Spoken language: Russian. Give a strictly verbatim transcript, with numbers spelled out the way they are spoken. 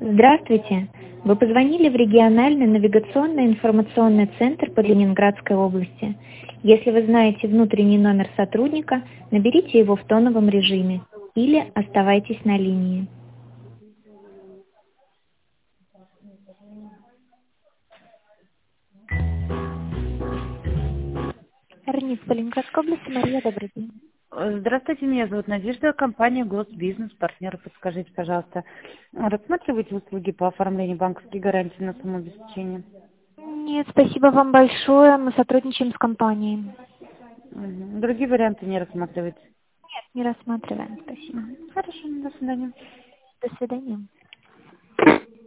Здравствуйте! Вы позвонили в региональный навигационный информационный центр по Ленинградской области. Если вы знаете внутренний номер сотрудника, наберите его в тоновом режиме или оставайтесь на линии. РНИС по Ленинградской области, Мария, добрый день. Здравствуйте, меня зовут Надежда, компания Госбизнес, партнеры. Подскажите, пожалуйста, рассматриваете услуги по оформлению банковских гарантий на самообеспечение? Нет, спасибо вам большое, мы сотрудничаем с компанией. Мгм. Другие варианты не рассматриваете? Не рассматриваем, спасибо. Мгм. Хорошо, до свидания. До свидания.